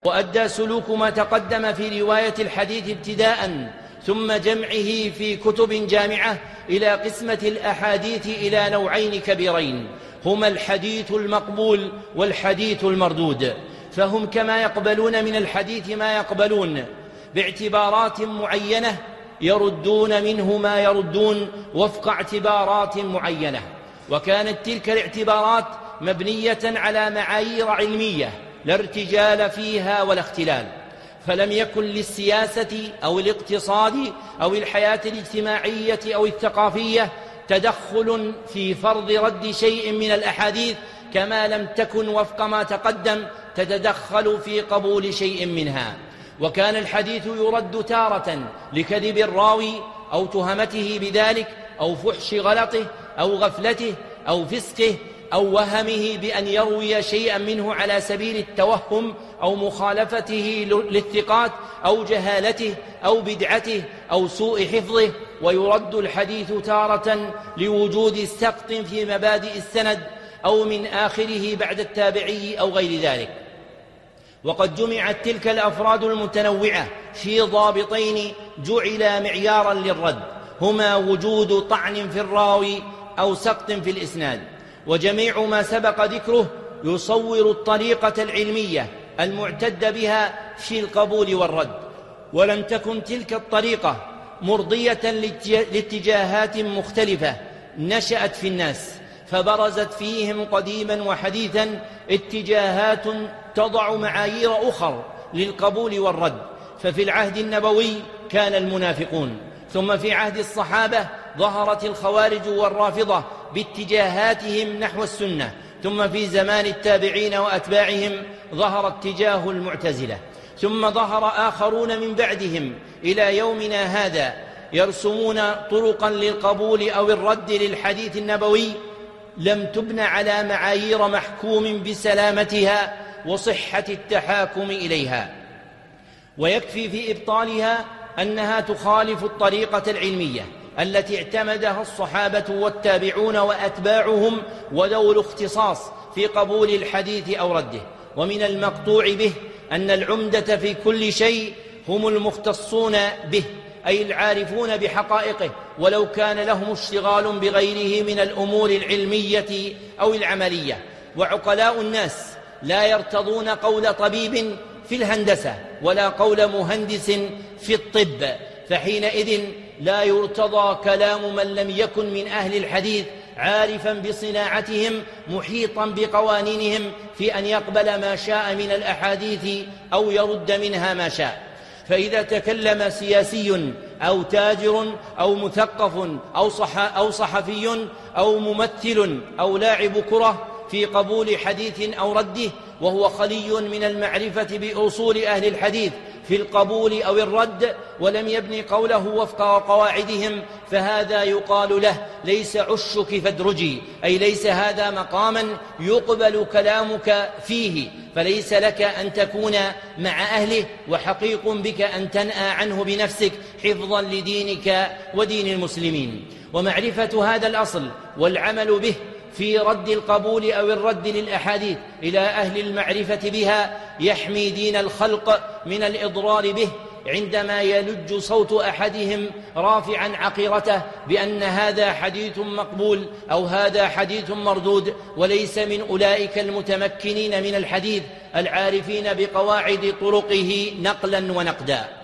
وأدى سلوك ما تقدم في رواية الحديث ابتداءً ثم جمعه في كتب جامعة إلى قسمة الأحاديث إلى نوعين كبيرين، هما الحديث المقبول والحديث المردود. فهم كما يقبلون من الحديث ما يقبلون باعتبارات معينة، يردون منه ما يردون وفق اعتبارات معينة. وكانت تلك الاعتبارات مبنية على معايير علمية لا ارتجال فيها ولا اختلال، فلم يكن للسياسة أو الاقتصاد أو الحياة الاجتماعية أو الثقافية تدخل في فرض رد شيء من الأحاديث، كما لم تكن وفق ما تقدم تتدخل في قبول شيء منها. وكان الحديث يرد تارة لكذب الراوي أو تهمته بذلك أو فحش غلطه أو غفلته أو فسقه أو وهمه بأن يروي شيئا منه على سبيل التوهم أو مخالفته للثقات أو جهالته أو بدعته أو سوء حفظه. ويرد الحديث تارة لوجود سقط في مبادئ السند أو من آخره بعد التابعي أو غير ذلك. وقد جمعت تلك الأفراد المتنوعة في ضابطين جعلا معيارا للرد، هما وجود طعن في الراوي أو سقط في الإسناد. وجميع ما سبق ذكره يصور الطريقة العلمية المعتد بها في القبول والرد، ولم تكن تلك الطريقة مرضية لاتجاهات مختلفة نشأت في الناس، فبرزت فيهم قديما وحديثا اتجاهات تضع معايير أخر للقبول والرد. ففي العهد النبوي كان المنافقون، ثم في عهد الصحابة ظهرت الخوارج والرافضة باتجاهاتهم نحو السنة، ثم في زمان التابعين وأتباعهم ظهر اتجاه المعتزلة، ثم ظهر آخرون من بعدهم إلى يومنا هذا يرسمون طرقا للقبول أو الرد للحديث النبوي لم تبن على معايير محكوم بسلامتها وصحة التحاكم إليها. ويكفي في إبطالها أنها تخالف الطريقة العلمية التي اعتمدها الصحابة والتابعون وأتباعهم وذو الاختصاص في قبول الحديث أو رده. ومن المقطوع به أن العمدة في كل شيء هم المختصون به، أي العارفون بحقائقه، ولو كان لهم اشتغال بغيره من الأمور العلمية أو العملية. وعقلاء الناس لا يرتضون قول طبيب في الهندسة ولا قول مهندس في الطب، فحينئذ لا يرتضى كلام من لم يكن من أهل الحديث عارفا بصناعتهم محيطا بقوانينهم في أن يقبل ما شاء من الأحاديث أو يرد منها ما شاء. فإذا تكلم سياسي أو تاجر أو مثقف أو صحفي أو ممثل أو لاعب كرة في قبول حديث أو رده وهو خلي من المعرفة بأصول أهل الحديث في القبول أو الرد ولم يبني قوله وفق قواعدهم، فهذا يقال له ليس عشك فادرجي، أي ليس هذا مقاما يقبل كلامك فيه، فليس لك أن تكون مع أهله، وحقيق بك أن تنأى عنه بنفسك حفظا لدينك ودين المسلمين. ومعرفة هذا الأصل والعمل به في رد القبول أو الرد للأحاديث إلى أهل المعرفة بها يحمي دين الخلق من الإضرار به عندما يلج صوت أحدهم رافعا عقيرته بأن هذا حديث مقبول أو هذا حديث مردود، وليس من أولئك المتمكنين من الحديث العارفين بقواعد طرقه نقلا ونقدا.